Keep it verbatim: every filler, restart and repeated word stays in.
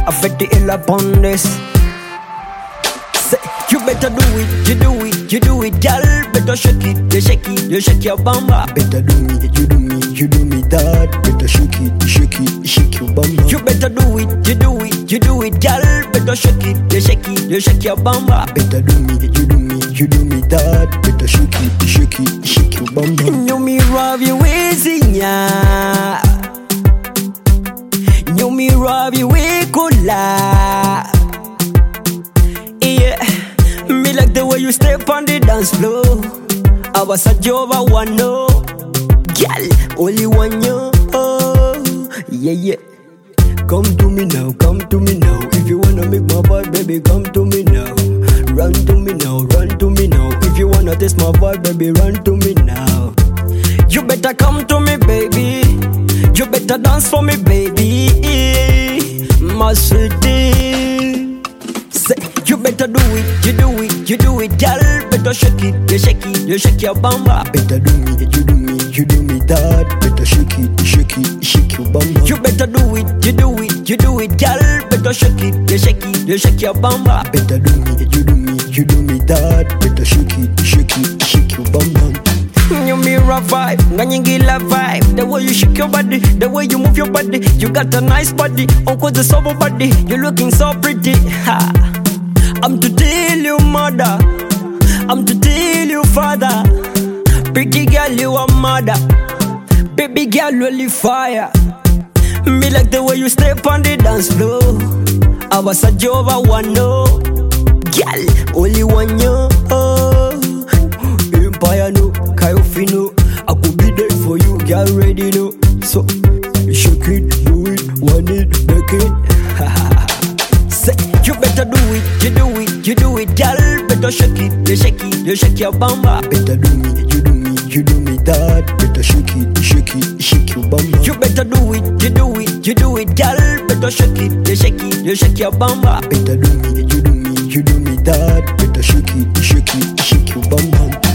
I fed the ill upon this. Say, you better do it, you do it, you do it, girl. Better shake it, you shake it, you shake your bamba. Better do me, you do me, you do me that. Better shake it, you shake it, you shake your bamba. You better do it, you do it, you do it, girl. Better shake it, you shake it, you shake your bamba. Better do me, you do me, you do me that. Better shake it, you shake it, you shake your bamba. You me rob you easy, yeah. You me rob you cola. Yeah, me like the way you step on the dance floor. I was a Jova one no, girl, only one yo. Oh, yeah yeah. Come to me now, come to me now. If you wanna make my vibe, baby, come to me now. Run to me now, run to me now. If you wanna taste my vibe, baby, run to me now. You better come to me, baby. You better dance for me, baby. My sweetie. Say, you better do it, you do it, you do it, girl. Better shake it, you shake it, you shake your bamba. Better do me, you do me, you do me that. Better shake it, you shake it, you shake your bamba. You better do it, you do it, you do it, girl. Better shake it, you shake it, you shake your bamba. Better do me, you do me, you do me that. Better shake it, you shake it, you shake your bamba. You mirror vibe, nganyingila vibe. The way you shake your body, the way you move your body. You got a nice body, uncle the sober body. You looking so pretty. Ha. I'm to tell you mother, I'm to tell you father. Pretty girl, you a mother. Baby girl, really fire. Me like the way you step on the dance floor. I was a Jova one no, girl, only one yo. Oh. Empire no, Kayofino. I could be there for you, girl, ready no. So, shake it, do it, want it, make it. Say, you better do it, you do it, you do it, girl. Better shake it, you shake it, you shake your bamba. Better do me, you do me, you do me that. Better shake it, you shake it, you shake your bamba. You better do it, you do it, you do it, girl. Better shake it, you shake it, you shake your bamba. Better do me, you do me, you do me that. Better shake it, you shake it, you shake your bamba.